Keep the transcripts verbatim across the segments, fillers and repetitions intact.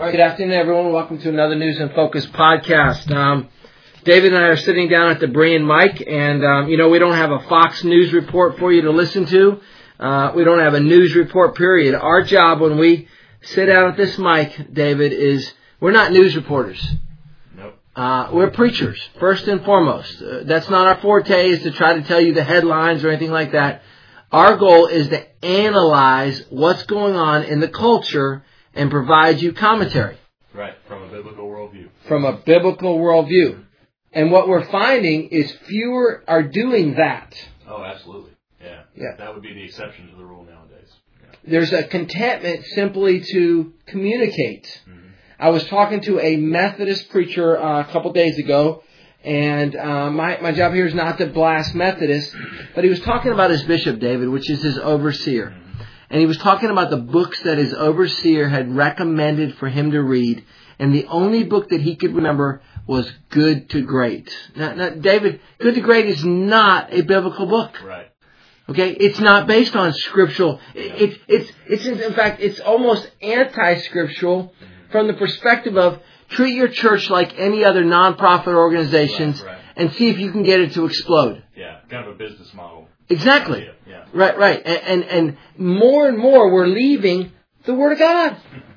right, good afternoon, everyone. Welcome to another News in Focus podcast. Um, David and I are sitting down at the Berean mic, and, um, you know, we don't have a Fox News report for you to listen to. Uh, we don't have a news report, period. Our job when we sit down at this mic, David, is we're not news reporters. Nope. Uh, we're preachers, first and foremost. Uh, that's not our forte, is to try to tell you the headlines or anything like that. Our goal is to analyze what's going on in the culture and provide you commentary. Right, from a biblical worldview. From a biblical worldview. And what we're finding is fewer are doing that. Oh, absolutely. Yeah. Yeah. That would be the exception to the rule nowadays. Yeah. There's a contentment simply to communicate. Mm-hmm. I was talking to a Methodist preacher uh, a couple days ago, and uh, my, my job here is not to blast Methodists, but he was talking about his bishop, David, which is his overseer. Mm-hmm. And he was talking about the books that his overseer had recommended for him to read, and the only book that he could remember was Good to Great. Now, now, David, Good to Great is not a biblical book. Right. Okay, it's not based on scriptural. It, it, it's, it's in fact, it's almost anti-scriptural mm-hmm. from the perspective of treat your church like any other non-profit organizations right, right. and see if you can get it to explode. Yeah, kind of a business model. Exactly. Idea. Yeah. Right, right. And, and and more and more we're leaving the Word of God.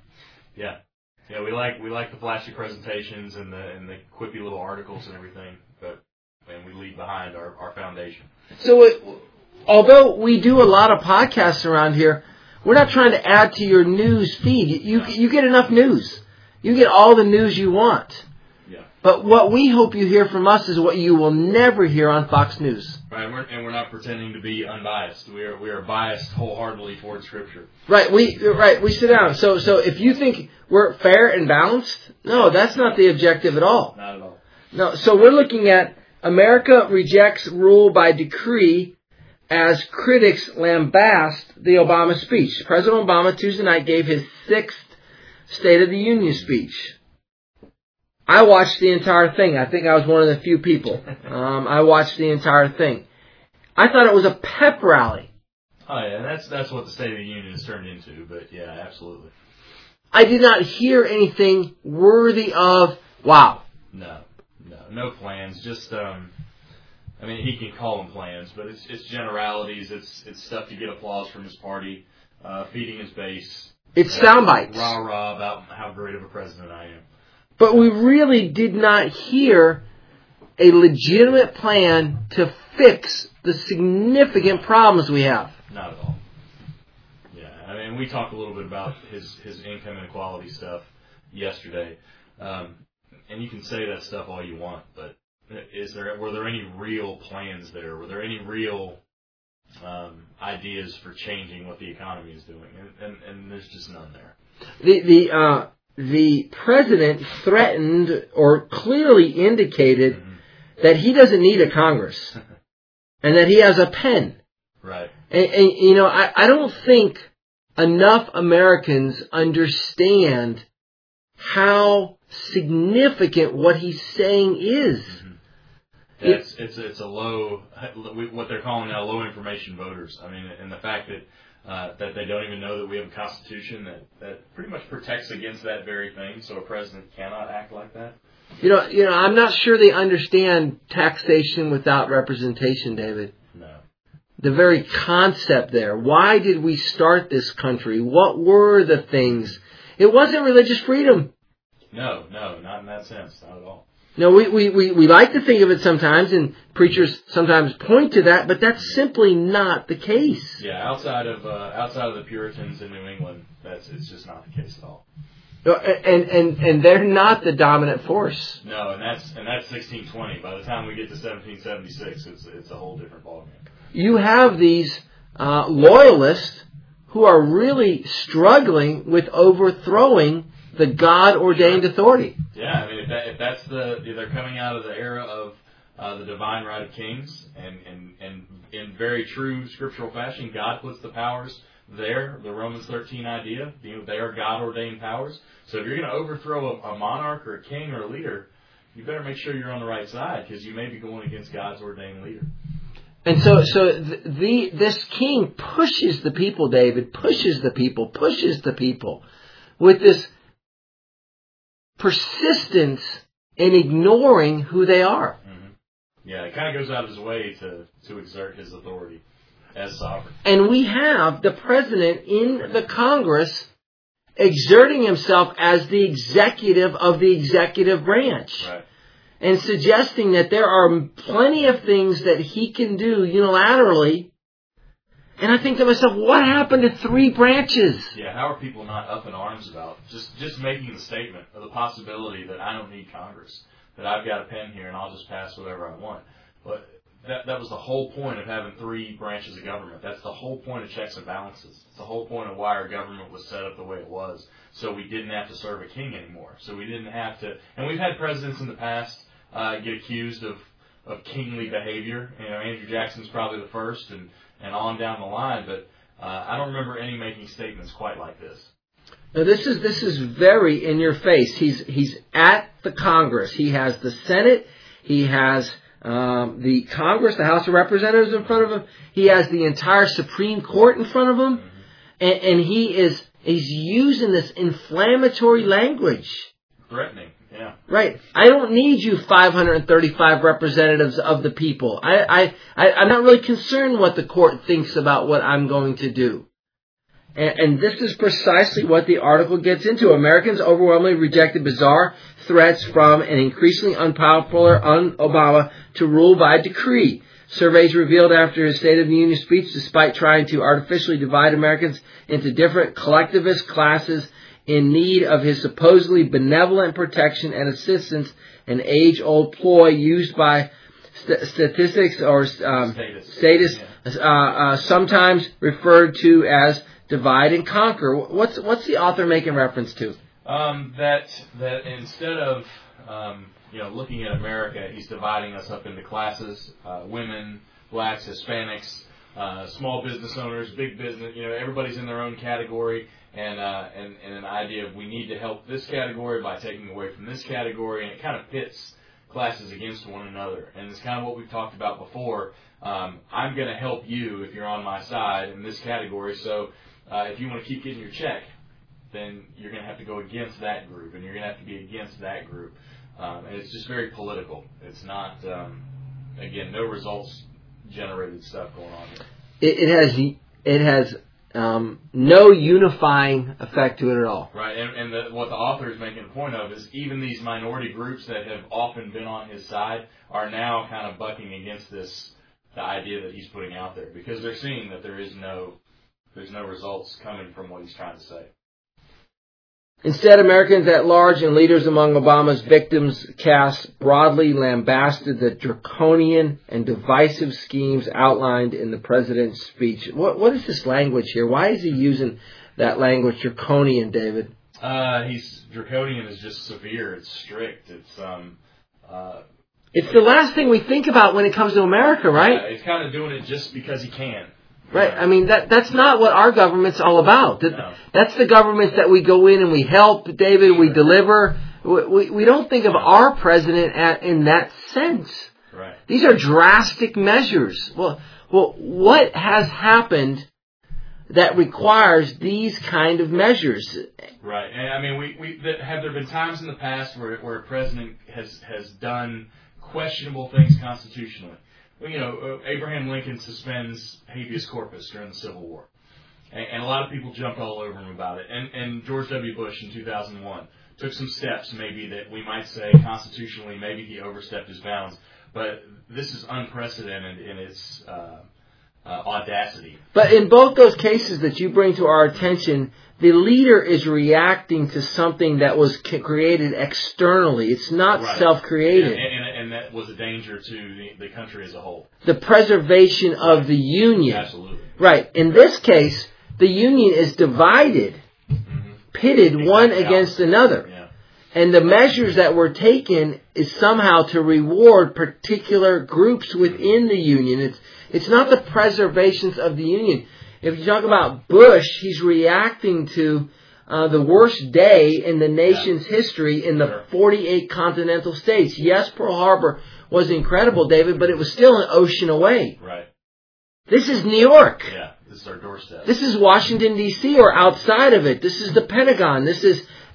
yeah. Yeah, we like we like the flashy presentations and the and the quippy little articles and everything, but and we leave behind our, our foundation. So it, although we do a lot of podcasts around here, we're not trying to add to your news feed. You you get enough news. You get all the news you want. Yeah. But what we hope you hear from us is what you will never hear on Fox News. Right, and we're, and we're not pretending to be unbiased. We are we are biased wholeheartedly towards Scripture. Right, we right we sit down. So so if you think we're fair and balanced, no, that's not the objective at all. Not at all. No, so we're looking at America rejects rule by decree as critics lambast the Obama speech. President Obama Tuesday night gave his sixth State of the Union speech. I watched the entire thing. I think I was one of the few people. Um, I watched the entire thing. I thought it was a pep rally. Oh yeah, that's that's what the State of the Union has turned into. But yeah, absolutely. I did not hear anything worthy of wow. No, no, no plans. Just um, I mean, he can call them plans, but it's it's generalities. It's it's stuff to get applause from his party, uh, feeding his base. It's sound bites. Rah rah about how great of a president I am. But we really did not hear a legitimate plan to fix the significant problems we have. Not at all. Yeah, I mean, we talked a little bit about his, his income inequality stuff yesterday, um, and you can say that stuff all you want, but is there were there any real plans there? Were there any real um, ideas for changing what the economy is doing? And, and, and there's just none there. The the uh, the president threatened or clearly indicated mm-hmm. that he doesn't need a Congress and that he has a pen. Right. And, and you know, I, I don't think enough Americans understand how significant what he's saying is. Mm-hmm. Yeah, it's, it's it's a low, what they're calling now low information voters. I mean, and the fact that uh, that they don't even know that we have a constitution that, that pretty much protects against that very thing. So a president cannot act like that. You know, you know, I'm not sure they understand taxation without representation, David. No. The very concept there. Why did we start this country? What were the things? It wasn't religious freedom. No, no, not in that sense. Not at all. No, we, we, we, we like to think of it sometimes, and preachers sometimes point to that, but that's simply not the case. Yeah, outside of uh, outside of the Puritans in New England, that's it's just not the case at all. And and and they're not the dominant force. No, and that's and that's sixteen twenty. By the time we get to seventeen seventy-six, it's it's a whole different ballgame. You have these uh, loyalists who are really struggling with overthrowing the God-ordained authority. Yeah, I mean, if, that, if that's the, if they're coming out of the era of uh, the divine right of kings, and, and, and in very true scriptural fashion, God puts the powers there, the Romans thirteen idea, you know, they are God-ordained powers. So if you're going to overthrow a, a monarch or a king or a leader, you better make sure you're on the right side, because you may be going against God's ordained leader. And so, so the, the this king pushes the people, David, pushes the people, pushes the people with this persistence in ignoring who they are. Mm-hmm. Yeah, it kind of goes out of his way to, to exert his authority as sovereign. And we have the president in the Congress exerting himself as the executive of the executive branch. Right. And suggesting that there are plenty of things that he can do unilaterally. And I think to myself, what happened to three branches? Yeah, how are people not up in arms about just, just making the statement of the possibility that I don't need Congress, that I've got a pen here and I'll just pass whatever I want. But that that was the whole point of having three branches of government. That's the whole point of checks and balances. It's the whole point of why our government was set up the way it was. So we didn't have to serve a king anymore. So we didn't have to, and we've had presidents in the past uh, get accused of, of kingly behavior. You know, Andrew Jackson's probably the first, and, and on down the line. But uh, I don't remember any making statements quite like this. Now this is this is very in your face. He's he's at the Congress. He has the Senate. He has um, the Congress, the House of Representatives in front of him. He has the entire Supreme Court in front of him, mm-hmm. and, and he is he's using this inflammatory language. Threatening, yeah. Right. I don't need you five hundred thirty-five representatives of the people. I, I, I, I'm not really concerned what the court thinks about what I'm going to do. And, and this is precisely what the article gets into. Americans overwhelmingly rejected bizarre threats from an increasingly unpopular un- Obama to rule by decree. Surveys revealed after his State of the Union speech, despite trying to artificially divide Americans into different collectivist classes in need of his supposedly benevolent protection and assistance, an age-old ploy used by st- statistics or um, statists, yeah. uh, uh, sometimes referred to as divide and conquer. What's what's the author making reference to? Um, that that instead of um, you know looking at America, he's dividing us up into classes: uh, women, blacks, Hispanics, uh, small business owners, big business. You know, everybody's in their own category, and uh, and and an idea of we need to help this category by taking away from this category, and it kind of pits classes against one another. And it's kind of what we've talked about before. Um, I'm going to help you if you're on my side in this category. So Uh, if you want to keep getting your check, then you're going to have to go against that group, and you're going to have to be against that group. Um, and it's just very political. It's not, um, again, no results generated stuff going on here. It, it has it has um, no unifying effect to it at all. Right, and, and the, what the author is making a point of is even these minority groups that have often been on his side are now kind of bucking against this, the idea that he's putting out there, because they're seeing that there is no There's no results coming from what he's trying to say. Instead, Americans at large and leaders among Obama's victims cast broadly lambasted the draconian and divisive schemes outlined in the president's speech. What, what is this language here? Why is he using that language, draconian, David? Uh, he's draconian is just severe. It's strict. It's um. Uh, it's the last thing we think about when it comes to America, right? Yeah, he's kind of doing it just because he can. Right. I mean, that that's not what our government's all about. That, no. That's the government that we go in and we help, David, we deliver. We, we, we don't think of our president at, in that sense. Right. These are drastic measures. Well, well, what has happened that requires these kind of measures? Right. And I mean, we, we that, have there been times in the past where where a president has, has done questionable things constitutionally? Well, you know, Abraham Lincoln suspends habeas corpus during the Civil War. And, and a lot of people jumped all over him about it. And, and George W. Bush in two thousand one took some steps maybe that we might say constitutionally maybe he overstepped his bounds. But this is unprecedented in its uh, uh, audacity. But in both those cases that you bring to our attention, the leader is reacting to something that was created externally. It's not right. self-created. And, and, and that was a danger to the, the country as a whole. The preservation right. of the Union. Absolutely. Right. In this case, the Union is divided, mm-hmm. pitted exactly. one against another. Yeah. And the measures that were taken is somehow to reward particular groups within the Union. It's it's not the preservations of the Union. If you talk about Bush, he's reacting to uh, the worst day in the nation's yeah. history in the sure. forty-eight continental states. Yes, Pearl Harbor was incredible, David, but it was still an ocean away. Right. This is New York. Yeah, this is our doorstep. This is Washington, D C, or outside of it. This is the Pentagon. This is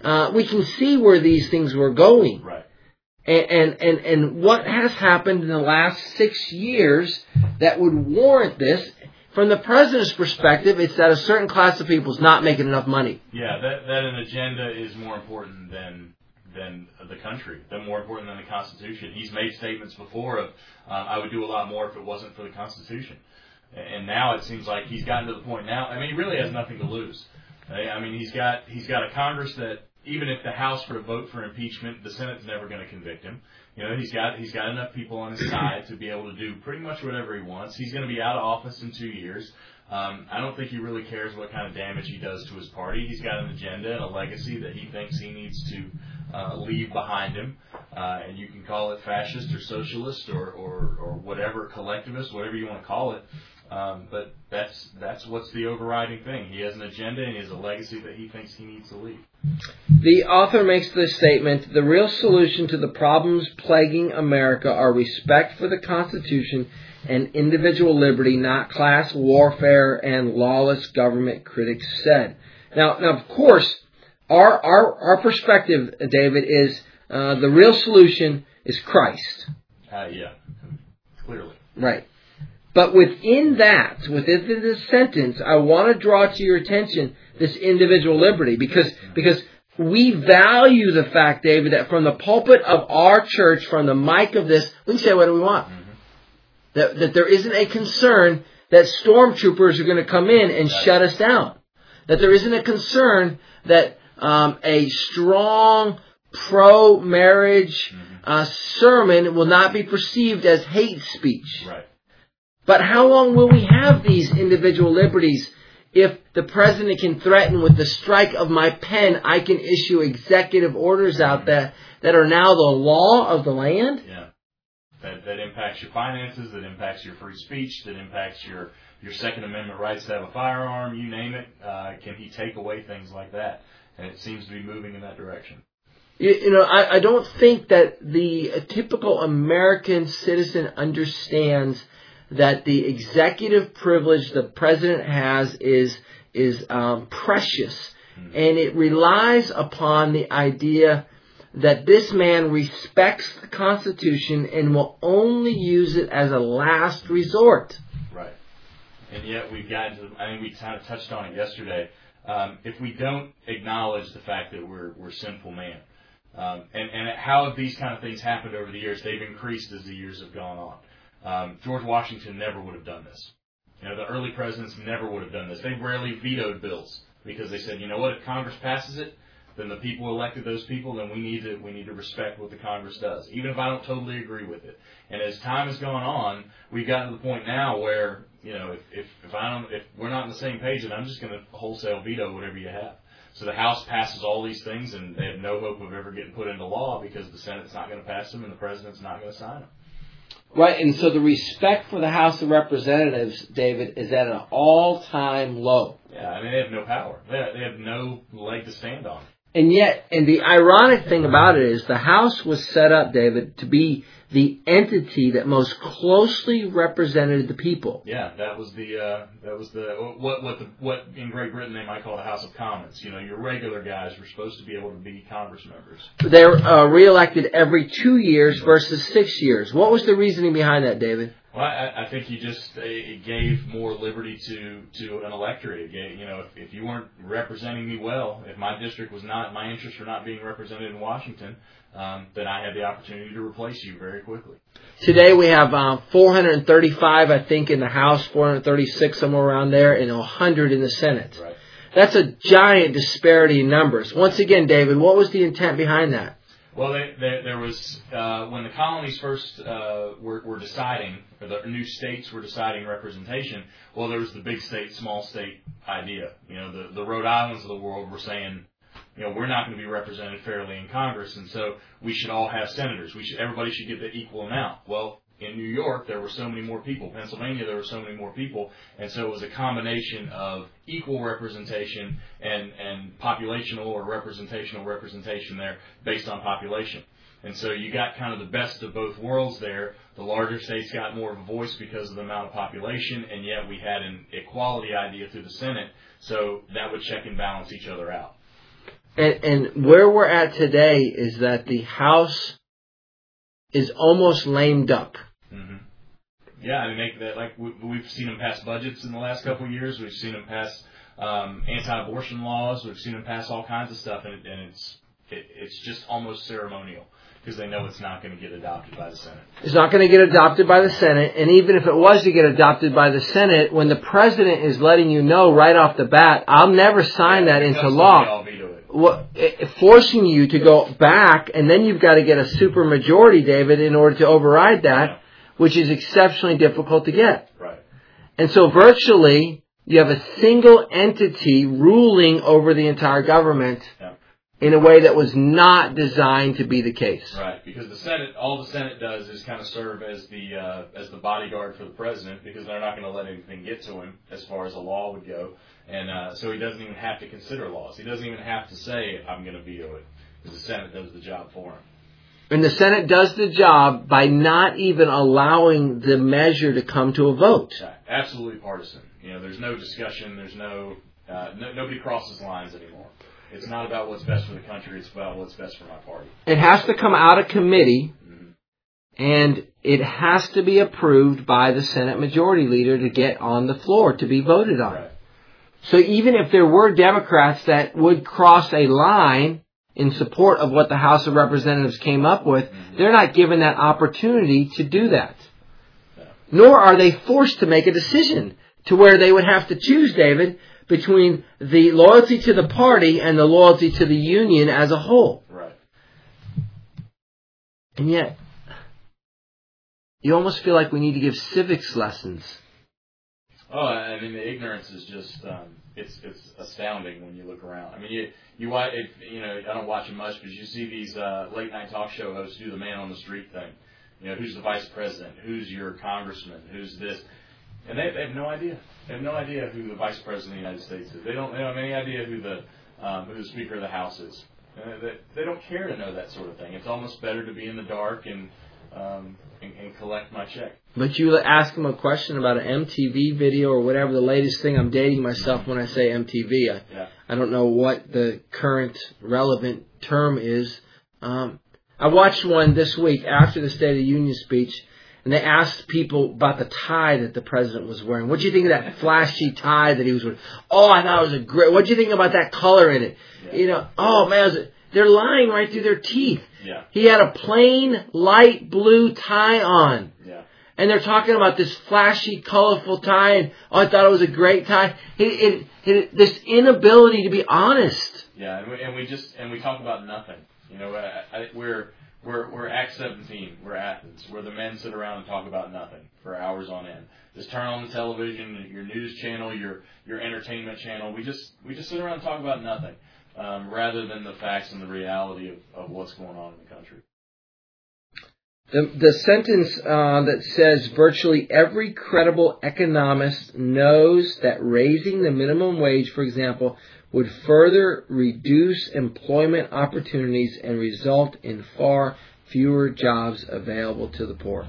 uh, we can see where these things were going. Right. And, and, and, and what has happened in the last six years that would warrant this? From the president's perspective, it's that a certain class of people is not making enough money. Yeah, that, that an agenda is more important than than the country, than more important than the Constitution. He's made statements before of, uh, I would do a lot more if it wasn't for the Constitution. And now it seems like he's gotten to the point now, I mean, he really has nothing to lose. I mean, he's got he's got a Congress that, even if the House were to vote for impeachment, the Senate's never going to convict him. You know, he's got he's got enough people on his side to be able to do pretty much whatever he wants. He's going to be out of office in two years. Um, I don't think he really cares what kind of damage he does to his party. He's got an agenda and a legacy that he thinks he needs to uh, leave behind him. Uh, and you can call it fascist or socialist or, or, or whatever, collectivist, whatever you want to call it. Um, but that's that's what's the overriding thing. He has an agenda and he has a legacy that he thinks he needs to leave. The author makes this statement: the real solution to the problems plaguing America are respect for the Constitution and individual liberty, not class warfare and lawless government, critics said. Now, now of course, our our, our perspective, David, is uh, the real solution is Christ. Uh, yeah, clearly. Right. But within that, within this sentence, I want to draw to your attention this individual liberty, because because we value the fact, David, that from the pulpit of our church, from the mic of this, we can say whatever we want. Mm-hmm. That that there isn't a concern that stormtroopers are going to come in and right. shut us down. That there isn't a concern that um, a strong pro-marriage mm-hmm. uh, sermon will not be perceived as hate speech. Right. But how long will we have these individual liberties if the president can threaten with the strike of my pen, I can issue executive orders out there that are now the law of the land? Yeah. That, that impacts your finances, that impacts your free speech, that impacts your, your Second Amendment rights to have a firearm, you name it. Uh, can he take away things like that? And it seems to be moving in that direction. You, you know, I, I don't think that the typical American citizen understands that the executive privilege the president has is is um, precious, mm-hmm. and it relies upon the idea that this man respects the Constitution and will only use it as a last resort. Right. And yet we've gotten to, I think we kind of touched on it yesterday, um, if we don't acknowledge the fact that we're we're sinful man, um, and, and how have these kind of things happened over the years? They've increased as the years have gone on. Um, George Washington never would have done this. You know, the early presidents never would have done this. They rarely vetoed bills because they said, you know what, if Congress passes it, then the people elected those people, then we need to we need to respect what the Congress does, even if I don't totally agree with it. And as time has gone on, we've gotten to the point now where, you know, if if, if I don't if we're not on the same page, then I'm just going to wholesale veto whatever you have. So the House passes all these things, and they have no hope of ever getting put into law because the Senate's not going to pass them and the President's not going to sign them. Right, and so the respect for the House of Representatives, David, is at an all-time low. Yeah, I mean, they have no power. They have, they have no leg to stand on. And yet, and the ironic thing about it is the House was set up, David, to be the entity that most closely represented the people. Yeah, that was the uh, that was the what what the what in Great Britain they might call the House of Commons. You know, your regular guys were supposed to be able to be Congress members. They're uh, reelected every two years versus six years. What was the reasoning behind that, David? Well, I, I think you just it gave more liberty to, to an electorate. It gave, you know, if, if you weren't representing me well, if my district was not, my interests were not being represented in Washington, um, then I had the opportunity to replace you very quickly. Today we have uh, four hundred thirty-five, I think, in the House, four hundred thirty-six, somewhere around there, and one hundred in the Senate. Right. That's a giant disparity in numbers. Once again, David, what was the intent behind that? Well, they, they, there was, uh, when the colonies first uh, were, were deciding, or the new states were deciding representation, well, there was the big state, small state idea. You know, the, the Rhode Islands of the world were saying, you know, we're not going to be represented fairly in Congress, and so we should all have senators. We should, everybody should get the equal amount. Well, in New York, there were so many more people. Pennsylvania, there were so many more people. And so it was a combination of equal representation and, and populational or representational representation there based on population. And so you got kind of the best of both worlds there. The larger states got more of a voice because of the amount of population, and yet we had an equality idea through the Senate, so that would check and balance each other out. And, and where we're at today is that the House is almost lamed up. Mm-hmm. Yeah, I mean, make that like we, we've seen them pass budgets in the last couple of years. We've seen them pass um, anti-abortion laws. We've seen them pass all kinds of stuff, and, it, and it's it, it's just almost ceremonial because they know it's not going to get adopted by the Senate. It's not going to get adopted by the Senate, and even if it was to get adopted by the Senate, when the president is letting you know right off the bat, I'll never sign yeah, that into law. Well, it, forcing you to go back, and then you've got to get a supermajority, David, in order to override that. Yeah. Which is exceptionally difficult to get. Right. And so virtually, you have a single entity ruling over the entire government yeah. in a way that was not designed to be the case. Right, because the Senate, all the Senate does is kind of serve as the uh, as the bodyguard for the president, because they're not going to let anything get to him as far as a law would go. And uh, so he doesn't even have to consider laws. He doesn't even have to say, I'm going to veto it, because the Senate does the job for him. And the Senate does the job by not even allowing the measure to come to a vote. Yeah, absolutely partisan. You know, there's no discussion. There's no, uh, no nobody crosses lines anymore. It's not about what's best for the country. It's about what's best for my party. It has to come out of committee, mm-hmm. and it has to be approved by the Senate Majority Leader to get on the floor to be voted on. Right. So even if there were Democrats that would cross a line in support of what the House of Representatives came up with, mm-hmm. they're not given that opportunity to do that. No. Nor are they forced to make a decision to where they would have to choose, David, between the loyalty to the party and the loyalty to the union as a whole. Right. And yet, you almost feel like we need to give civics lessons. Oh, I mean, the ignorance is just, um, it's it's astounding when you look around. I mean, you, you watch, if, you know, I don't watch them much, but you see these uh, late night talk show hosts do the man on the street thing. You know, who's the vice president? Who's your congressman? Who's this? And they, they have no idea. They have no idea who the vice president of the United States is. They don't, they don't have any idea who the um, who the Speaker of the House is. Uh, they, they don't care to know that sort of thing. It's almost better to be in the dark and um, and, and collect my check. But you ask them a question about an M T V video or whatever, the latest thing. I'm dating myself when I say M T V. I, yeah. I don't know what the current relevant term is. Um, I watched one this week after the State of the Union speech, and they asked people about the tie that the president was wearing. What do you think of that flashy tie that he was wearing? Oh, I thought it was a great. What do you think about that color in it? Yeah. You know, oh man, it was a, they're lying right through their teeth. Yeah. He had a plain light blue tie on. Yeah. And they're talking about this flashy, colorful tie, and oh, I thought it was a great tie. It, it, it, this inability to be honest. Yeah, and we, and we just and we talk about nothing. You know, I, I, we're we're we're Act seventeen. We're Athens, where the men sit around and talk about nothing for hours on end. Just turn on the television, your news channel, your your entertainment channel. We just we just sit around and talk about nothing, um, rather than the facts and the reality of, of what's going on in the country. The, the sentence uh, that says virtually every credible economist knows that raising the minimum wage, for example, would further reduce employment opportunities and result in far fewer jobs available to the poor.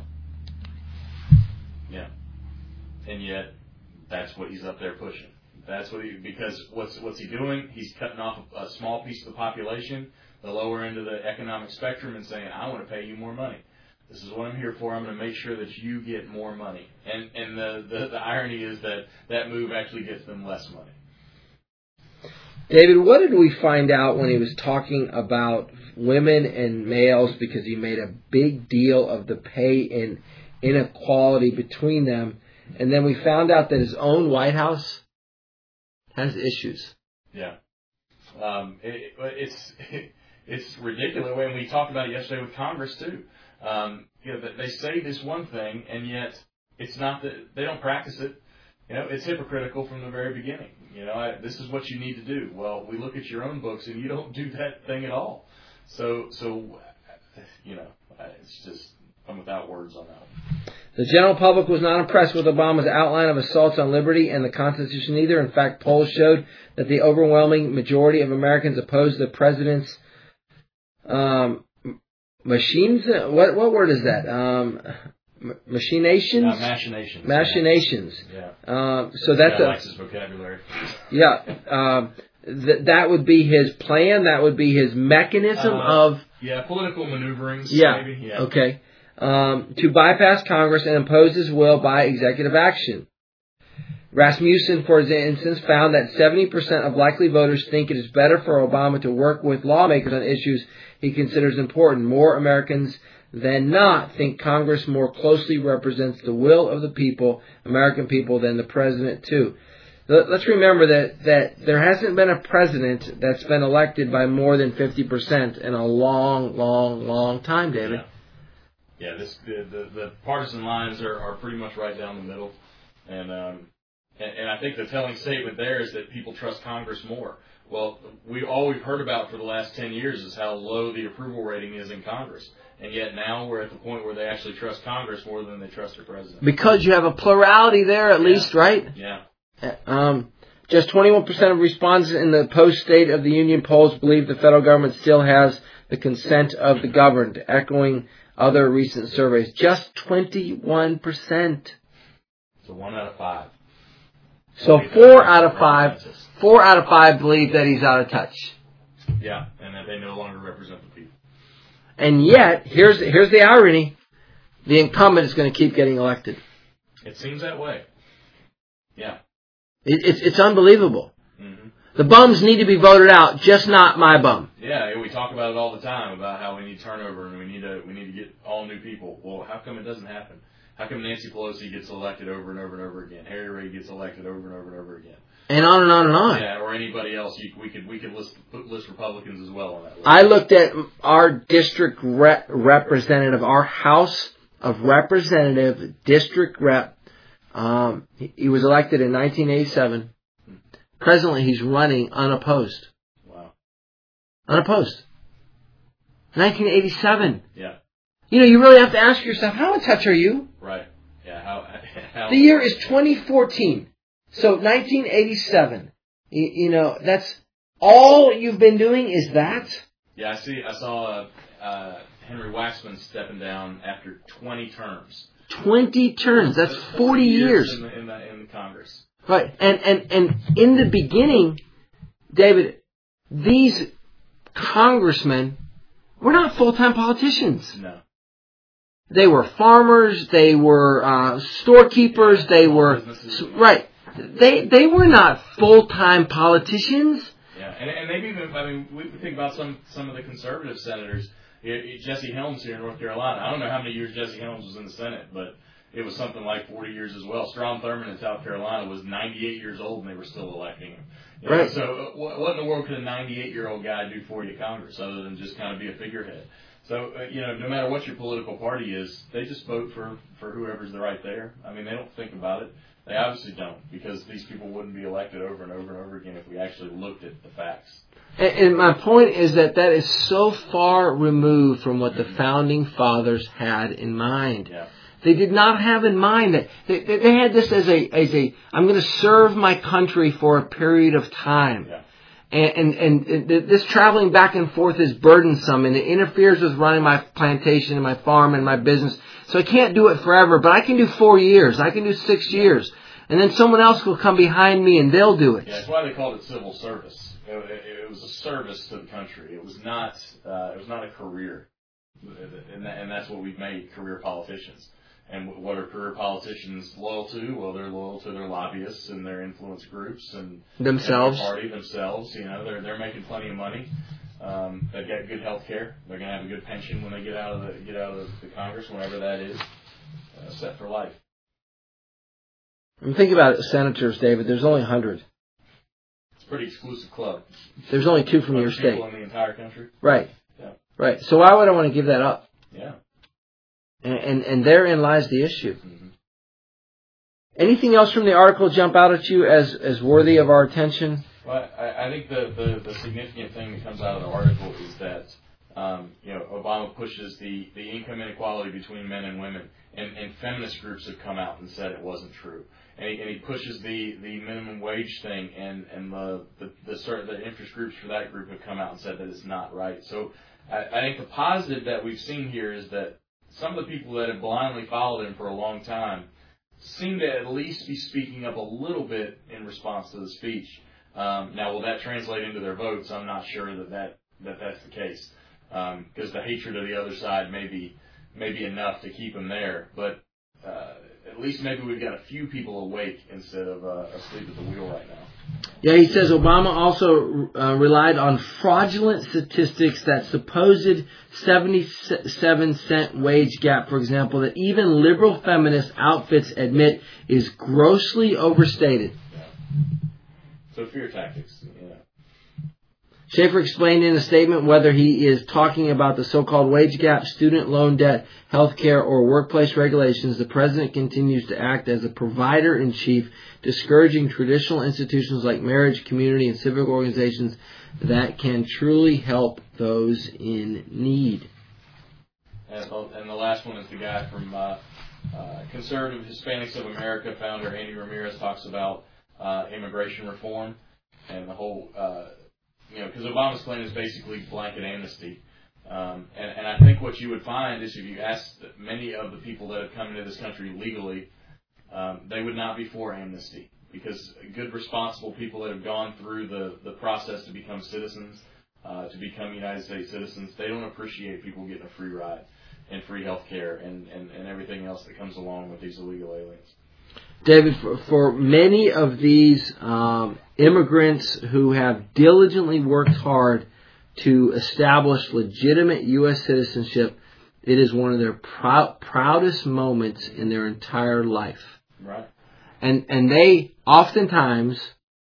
Yeah. And yet, that's what he's up there pushing. That's what he, because what's what's he doing? He's cutting off a, a small piece of the population, the lower end of the economic spectrum, and saying, I want to pay you more money. This is what I'm here for. I'm going to make sure that you get more money. And and the, the, the irony is that that move actually gets them less money. David, what did we find out when he was talking about women and males, because he made a big deal of the pay and inequality between them, and then we found out that his own White House has issues? Yeah. Um, it, it's it, it's ridiculous. When we talked about it yesterday with Congress, too. Um, you know, they say this one thing, and yet it's not that they don't practice it. You know, it's hypocritical from the very beginning. You know, I, this is what you need to do. Well, we look at your own books, and you don't do that thing at all. So, so you know, it's just I'm without words on that one. The general public was not impressed with Obama's outline of assaults on liberty and the Constitution either. In fact, polls showed that the overwhelming majority of Americans opposed the president's um, machines. What what word is that? Um, machinations. Uh, machinations. Machinations. Yeah. Uh, so that's yeah, a Alexis vocabulary. Yeah. Um, th- that would be his plan. That would be his mechanism Uh, of Yeah, political maneuverings. yeah. Maybe. Yeah. Okay. Um, to bypass Congress and impose his will by executive action. Rasmussen, for instance, found that seventy percent of likely voters think it is better for Obama to work with lawmakers on issues he considers important. More Americans than not think Congress more closely represents the will of the people, American people, than the president, too. Let's remember that, that there hasn't been a president that's been elected by more than fifty percent in a long, long, long time, David. Yeah, yeah this, the, the, the partisan lines are, are pretty much right down the middle. And, um, and and I think the telling statement there is that people trust Congress more. Well, we all we've heard about for the last ten years is how low the approval rating is in Congress. And yet now we're at the point where they actually trust Congress more than they trust their president. Because you have a plurality there at yeah. least, right? Yeah. Um, just twenty-one percent of respondents in the post-State of the Union polls believe the federal government still has the consent of the governed, echoing other recent surveys. Just twenty-one percent. So one out of five. So four out of five, four out of five believe that he's out of touch. Yeah, and that they no longer represent the people. And yet, here's here's the irony: the incumbent is going to keep getting elected. It seems that way. Yeah. It, it's it's unbelievable. Mm-hmm. The bums need to be voted out, just not my bum. Yeah, we talk about it all the time about how we need turnover and we need to we need to get all new people. Well, how come it doesn't happen? How come Nancy Pelosi gets elected over and over and over again? Harry Reid gets elected over and over and over again. And on and on and on. Yeah, or anybody else. You, we could we could list list Republicans as well on that list. I looked at our district rep representative, our House of Representative district rep. Um, he, he was elected in nineteen eighty-seven. Presently, he's running unopposed. Wow. Unopposed. nineteen eighty-seven. Yeah. You know, you really have to ask yourself, how in touch are you? Right. Yeah. How? how the year is twenty fourteen. So nineteen eighty-seven. You, you know, that's all you've been doing is that? Yeah, I see. I saw uh, uh, Henry Waxman stepping down after twenty terms. twenty terms. That's forty years. In the, in the, in the Congress. Right. And, and, and in the beginning, David, these congressmen were not full-time politicians. No. They were farmers. They were uh, storekeepers. Yeah, they were... businesses. Right. They they were not full-time politicians. Yeah. And, and maybe even, I mean, we think about some, some of the conservative senators. Jesse Helms here in North Carolina. I don't know how many years Jesse Helms was in the Senate, but it was something like forty years as well. Strom Thurmond in South Carolina was ninety-eight years old and they were still electing him. You know, right. So what, what in the world could a ninety-eight-year-old guy do for you at Congress other than just kind of be a figurehead? So, uh, you know, no matter what your political party is, they just vote for, for whoever's the right there. I mean, they don't think about it. They obviously don't, because these people wouldn't be elected over and over and over again if we actually looked at the facts. And, and my point is that that is so far removed from what the founding fathers had in mind. Yeah. They did not have in mind that they, they had this as a as a I'm going to serve my country for a period of time. Yeah. And, and, and this traveling back and forth is burdensome, and it interferes with running my plantation and my farm and my business. So I can't do it forever, but I can do four years. I can do six years. And then someone else will come behind me and they'll do it. Yeah, that's why they called it civil service. It, it, it was a service to the country. It was not uh, it was not a career. And, that, and that's what we've made career politicians. And what are career politicians loyal to? Well, they're loyal to their lobbyists and their influence groups and themselves. And their party themselves. You know, they're they're making plenty of money. Um, they've got good health care. They're going to have a good pension when they get out of the get out of the Congress, whenever that is, uh, set for life. And think about it, senators, David. There's only a hundred. It's a pretty exclusive club. There's only two from your state. People in the entire country. Right. Yeah. Right. So why would I want to give that up? Yeah. And, and, and therein lies the issue. Mm-hmm. Anything else from the article jump out at you as, as worthy of our attention? Well, I, I think the, the, the significant thing that comes out of the article is that um, you know Obama pushes the, the income inequality between men and women, and, and feminist groups have come out and said it wasn't true. And he, and he pushes the, the minimum wage thing, and, and the the the, certain, the interest groups for that group have come out and said that it's not right. So I, I think the positive that we've seen here is that some of the people that have blindly followed him for a long time seem to at least be speaking up a little bit in response to the speech. Um, now, will that translate into their votes? I'm not sure that, that, that that's the case, because um, the hatred of the other side may be, may be enough to keep them there. But uh, at least maybe we've got a few people awake instead of uh, asleep at the wheel right now. Yeah, he says Obama also uh, relied on fraudulent statistics that supposed seventy-seven cent wage gap, for example, that even liberal feminist outfits admit is grossly overstated. Yeah. So fear tactics, yeah. Schaefer explained in a statement whether he is talking about the so-called wage gap, student loan debt, health care, or workplace regulations. The president continues to act as a provider-in-chief, discouraging traditional institutions like marriage, community, and civic organizations that can truly help those in need. And the, and the last one is the guy from uh, uh, Conservative Hispanics of America, founder Andy Ramirez, talks about uh, immigration reform and the whole... Uh, You know, because Obama's plan is basically blanket amnesty. Um, and, and I think what you would find is if you ask many of the people that have come into this country legally, um, they would not be for amnesty. Because good, responsible people that have gone through the, the process to become citizens, uh, to become United States citizens, they don't appreciate people getting a free ride and free health care and, and, and everything else that comes along with these illegal aliens. David, for, for many of these um, immigrants who have diligently worked hard to establish legitimate U S citizenship, it is one of their prou- proudest moments in their entire life. Right. And and they oftentimes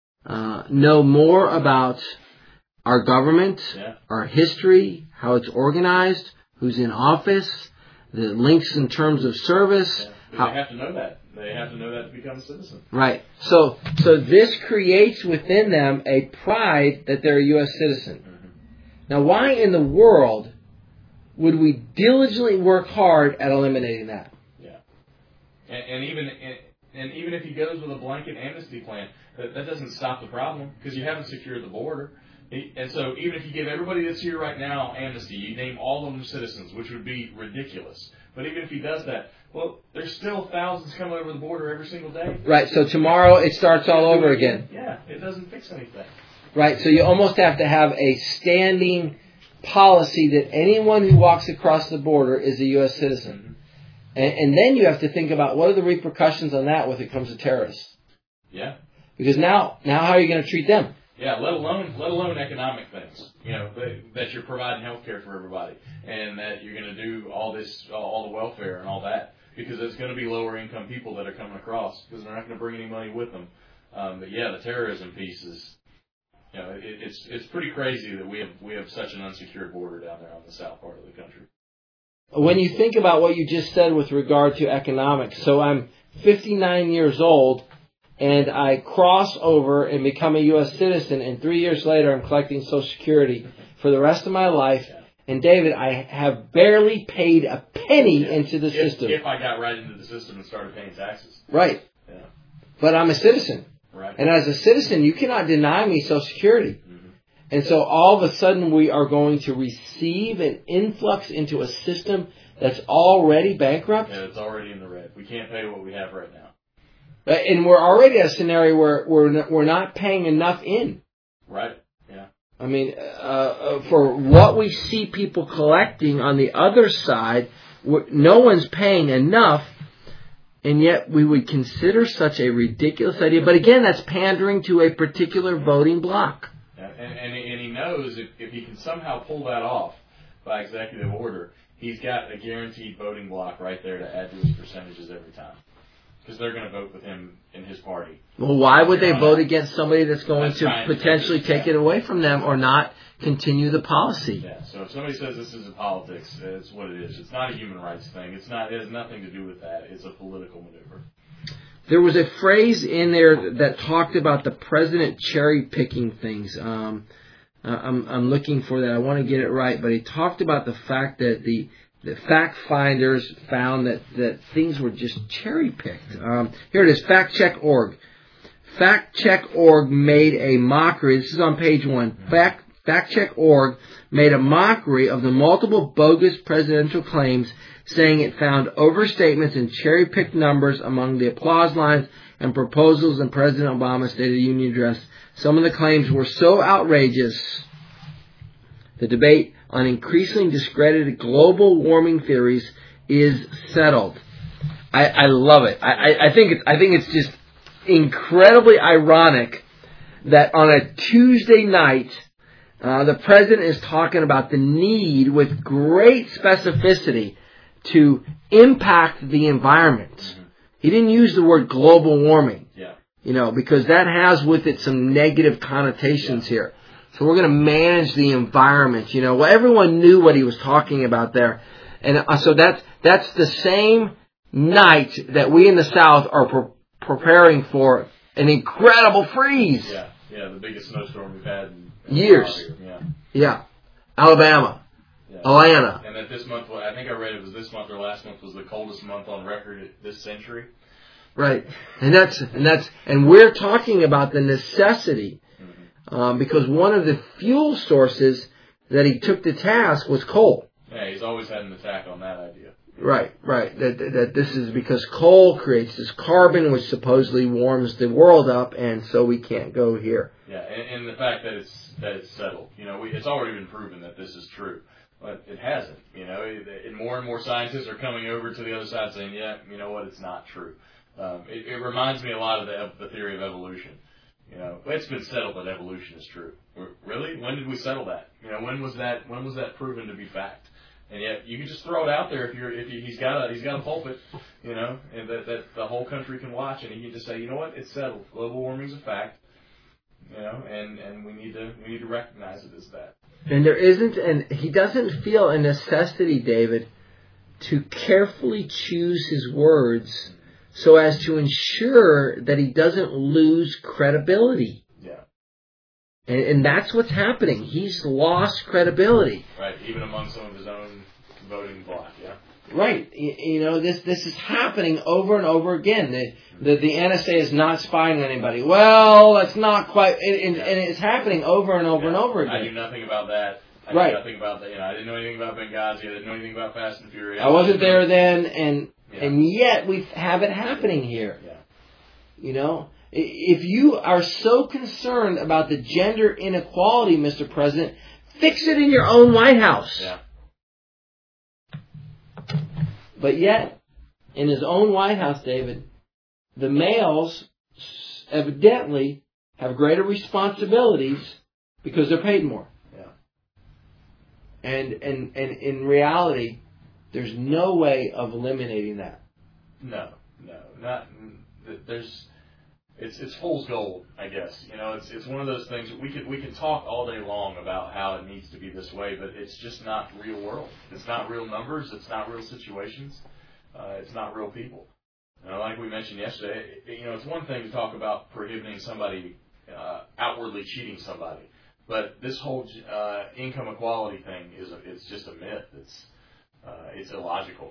uh, know more about our government, yeah. our history, how it's organized, who's in office, the links in terms of service. Yeah. How, they have to know that. They have to know that to become a citizen. Right. So so this creates within them a pride that they're a U S citizen. Mm-hmm. Now, why in the world would we diligently work hard at eliminating that? Yeah. And, and even and, and even if he goes with a blanket amnesty plan, that, that doesn't stop the problem because you haven't secured the border. And so even if you give everybody that's here right now amnesty, you name all of them citizens, which would be ridiculous. But even if he does that, well, there's still thousands coming over the border every single day. Right, so tomorrow it starts all over again. Yeah, it doesn't fix anything. Right, so you almost have to have a standing policy that anyone who walks across the border is a U S citizen. Mm-hmm. And, and then you have to think about what are the repercussions on that when it comes to terrorists. Yeah. Because now, now how are you going to treat them? Yeah, let alone let alone economic things. You know that, that you're providing health care for everybody, and that you're going to do all this, all the welfare and all that, because it's going to be lower income people that are coming across because they're not going to bring any money with them. Um, but yeah, the terrorism piece is, you know, it, it's it's pretty crazy that we have we have such an unsecured border down there on the south part of the country. When you think about what you just said with regard to economics, so I'm fifty-nine years old. And I cross over and become a U S citizen, and three years later I'm collecting Social Security for the rest of my life. And David, I have barely paid a penny yeah. into the if, system. If I got right into the system and started paying taxes. Right. Yeah. But I'm a citizen. Right. And as a citizen, you cannot deny me Social Security. Mm-hmm. And so all of a sudden we are going to receive an influx into a system that's already bankrupt. Yeah, it's already in the red. We can't pay what we have right now. And we're already at a scenario where we're we're not paying enough in. Right. Yeah. I mean, uh, for what we see people collecting on the other side, no one's paying enough, and yet we would consider such a ridiculous idea. But again, that's pandering to a particular voting bloc. Yeah. And, and and he knows if if he can somehow pull that off by executive order, he's got a guaranteed voting bloc right there to add to his percentages every time. Because they're going to vote with him in his party. Well, why would they vote against somebody that's going that's to potentially take it away from them or not continue the policy? Yeah, so if somebody says this isn't politics, it's what it is. It's not a human rights thing. It's not. It has nothing to do with that. It's a political maneuver. There was a phrase in there that talked about the president cherry-picking things. Um, I'm, I'm looking for that. I want to get it right. But he talked about the fact that the The fact finders found that, that things were just cherry-picked. Um, here it is, fact check dot org. fact check dot org made a mockery. This is on page one. Fact, fact check dot org made a mockery of the multiple bogus presidential claims, saying it found overstatements and cherry-picked numbers among the applause lines and proposals in President Obama's State of the Union address, Some of the claims were so outrageous, the debate on increasingly discredited global warming theories is settled. I, I love it. I, I, I think it's, I think it's just incredibly ironic that on a Tuesday night, uh, the president is talking about the need with great specificity to impact the environment. Mm-hmm. He didn't use the word global warming, yeah. you know, because that has with it some negative connotations yeah. here. So we're going to manage the environment, you know. Well, everyone knew what he was talking about there. And uh, so that's, that's the same night that we in the South are pre- preparing for an incredible freeze. Yeah, yeah, the biggest snowstorm we've had in, in years. Yeah. yeah, Alabama, yeah. Atlanta. And that this month, I think I read it was this month or last month was the coldest month on record this century. Right, and that's and that's and we're talking about the necessity, mm-hmm. um, because one of the fuel sources that he took to task was coal. Yeah, he's always had an attack on that idea. Right, right. That that this is because coal creates this carbon, which supposedly warms the world up, and so we can't go here. Yeah, and, and the fact that it's that it's settled. You know, we, it's already been proven that this is true, but it hasn't. You know, and more and more scientists are coming over to the other side saying, "Yeah, you know what? It's not true." Um, it, it reminds me a lot of the the theory of evolution. You know, it's been settled that evolution is true. Really? When did we settle that? You know, when was that? When was that proven to be fact? And yet, you can just throw it out there if you're if you, he's got a he's got a pulpit, you know, and that, that the whole country can watch, and he can just say, you know what, it's settled. Global warming's a fact, you know, and, and we need to we need to recognize it as that. And there isn't, and he doesn't feel a necessity, David, to carefully choose his words so as to ensure that he doesn't lose credibility. And, and that's what's happening. He's lost credibility. Right, even among some of his own voting bloc, yeah. Right. You, you know, this this is happening over and over again. The, the, the N S A is not spying on anybody. Well, that's not quite... And, and, yeah. and it's happening over and over yeah. and over again. I knew nothing about that. I right. knew nothing about that. You know, I didn't know anything about Benghazi. I didn't know anything about Fast and Furious. I wasn't there then, and yeah. and yet we have it happening here. Yeah. You know? If you are so concerned about the gender inequality, Mister President, fix it in your own White House. Yeah. But yet, in his own White House, David, the males evidently have greater responsibilities because they're paid more. Yeah. And and and in reality, there's no way of eliminating that. No, no, not there's. It's it's fool's gold, I guess. You know, it's it's one of those things we could we can talk all day long about how it needs to be this way, but it's just not real world. It's not real numbers. It's not real situations. Uh, it's not real people. You know, like we mentioned yesterday, it, you know, it's one thing to talk about prohibiting somebody uh, outwardly cheating somebody, but this whole uh, income equality thing is a, it's just a myth. It's uh, it's illogical.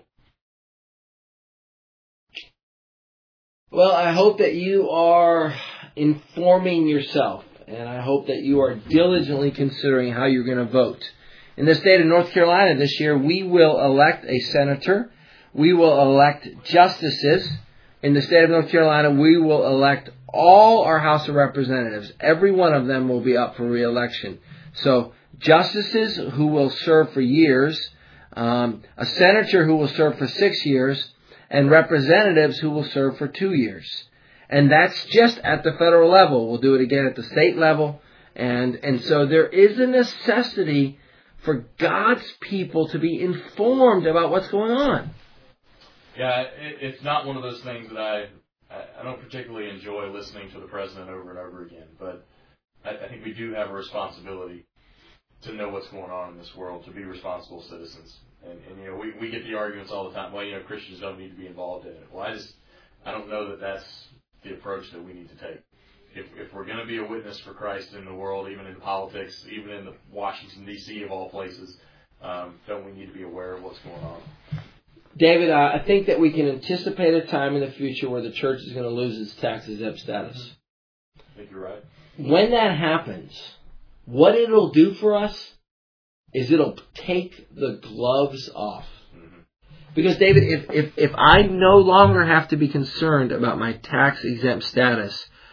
Well, I hope that you are informing yourself, and I hope that you are diligently considering how you're going to vote. In the state of North Carolina this year, we will elect a senator. We will elect justices. In the state of North Carolina, we will elect all our House of Representatives. Every one of them will be up for re-election. So, justices who will serve for years, um, a senator who will serve for six years, and representatives who will serve for two years. And that's just at the federal level. We'll do it again at the state level. And and so there is a necessity for God's people to be informed about what's going on. Yeah, it, it's not one of those things that I, I don't particularly enjoy listening to the president over and over again. But I, I think we do have a responsibility to know what's going on in this world, to be responsible citizens. And, and you know, we, we get the arguments all the time, well, you know, Christians don't need to be involved in it. Well, I just, I don't know that that's the approach that we need to take. If if we're going to be a witness for Christ in the world, even in politics, even in the Washington, D C of all places, um, don't we need to be aware of what's going on? David, uh, I think that we can anticipate a time in the future where the church is going to lose its tax-exempt status. I think you're right. When that happens, what it'll do for us is it'll take the gloves off. Mm-hmm. Because, David, if, if, if I no longer have to be concerned about my tax-exempt status,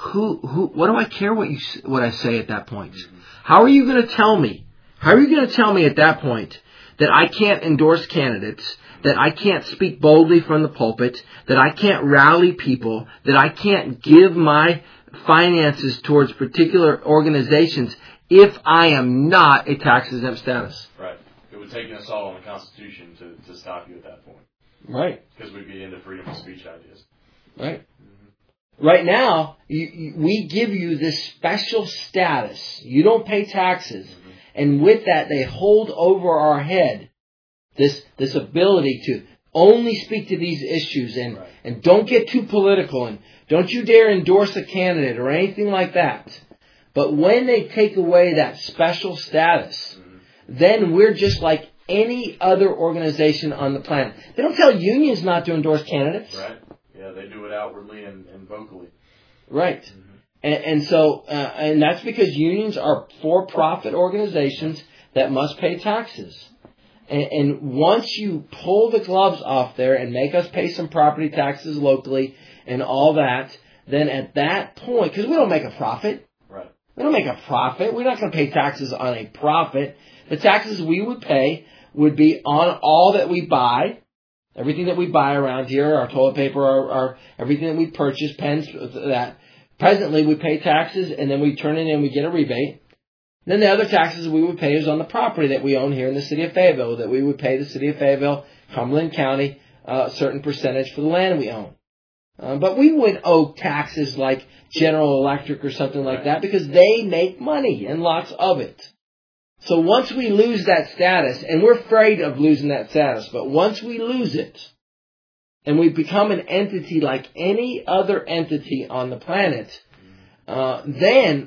who, who, what do I care what you, what I say at that point? How are you going to tell me? How are you going to tell me at that point that I can't endorse candidates, that I can't speak boldly from the pulpit, that I can't rally people, that I can't give my finances towards particular organizations if I am not a tax-exempt status? Right. It would take an assault on the Constitution to, to stop you at that point. Right. Because we'd be into freedom of speech ideas. Right. Mm-hmm. Right now, you, you, we give you this special status. You don't pay taxes. Mm-hmm. And with that, they hold over our head this this ability to only speak to these issues and, right. and don't get too political and don't you dare endorse a candidate or anything like that. But when they take away that special status, mm-hmm. then we're just like any other organization on the planet. They don't tell unions not to endorse candidates. Right. Yeah, they do it outwardly and, and vocally. Right. Mm-hmm. And, and so, uh, and that's because unions are for-profit organizations that must pay taxes. And, and once you pull the gloves off there and make us pay some property taxes locally and all that, then at that point, because we don't make a profit. Right. We don't make a profit. We're not going to pay taxes on a profit. The taxes we would pay would be on all that we buy, everything that we buy around here, our toilet paper, our, our everything that we purchase, pens, that. Presently, we pay taxes, and then we turn it in and we get a rebate. Then the other taxes we would pay is on the property that we own here in the city of Fayetteville, that we would pay the city of Fayetteville, Cumberland County, uh, a certain percentage for the land we own. Uh, but we would owe taxes like General Electric or something like that because they make money and lots of it. So once we lose that status, and we're afraid of losing that status, but once we lose it, and we become an entity like any other entity on the planet, uh, then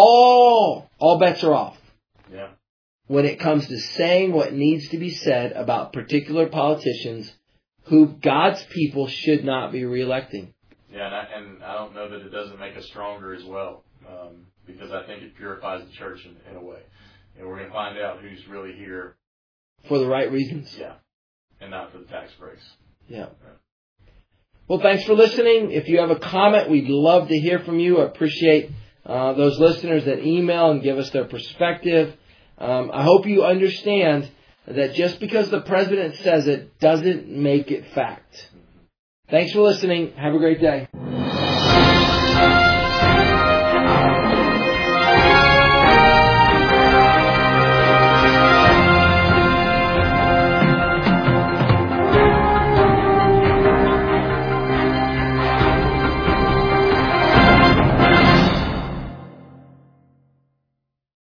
all all bets are off. Yeah. When it comes to saying what needs to be said about particular politicians who God's people should not be reelecting. Yeah, and I, and I don't know that it doesn't make us stronger as well, um, because I think it purifies the church in, in a way. And we're going to find out who's really here. For the right reasons. Yeah. And not for the tax breaks. Yeah. Right. Well, thanks for listening. If you have a comment, we'd love to hear from you. I appreciate uh, those listeners that email and give us their perspective. Um, I hope you understand that just because the president says it doesn't make it fact. Thanks for listening. Have a great day.